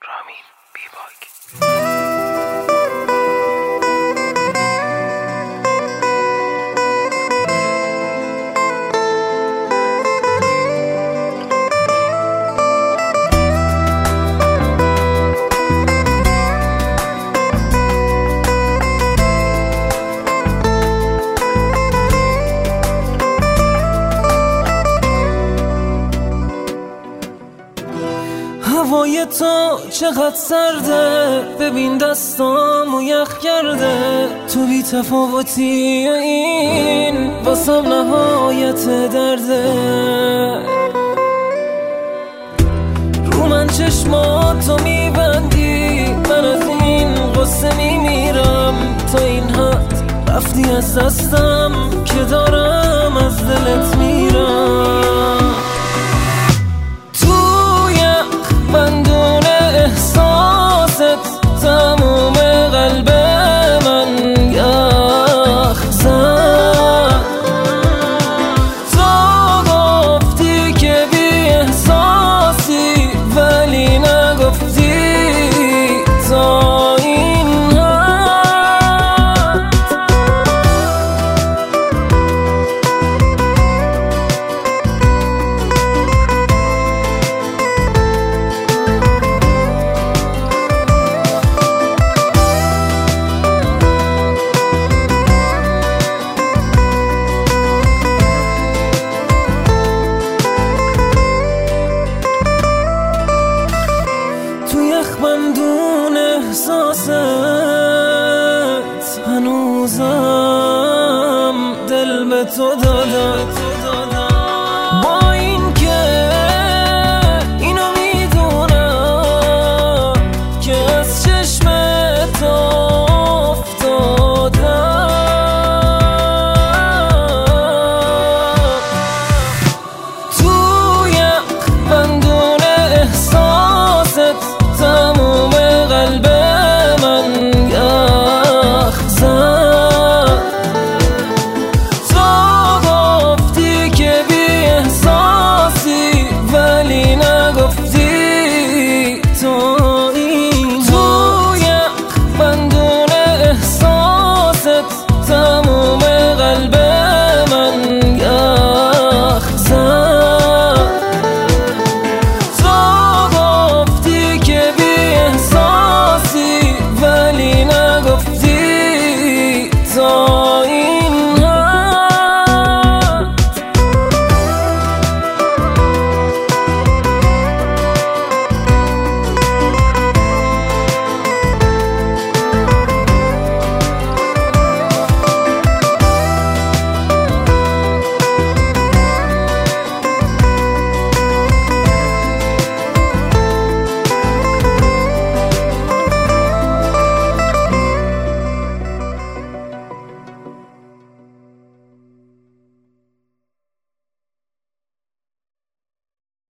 رامین بیباک. هوای تو چقدر سرده، ببین دستامو یخ کرده. تو بی تفاوتی این واسم نهایت درده. رو من چشماتو میبندی، من از این غصه میمیرم. تا این حد رفتی از دستم که دارم از دلت میرم.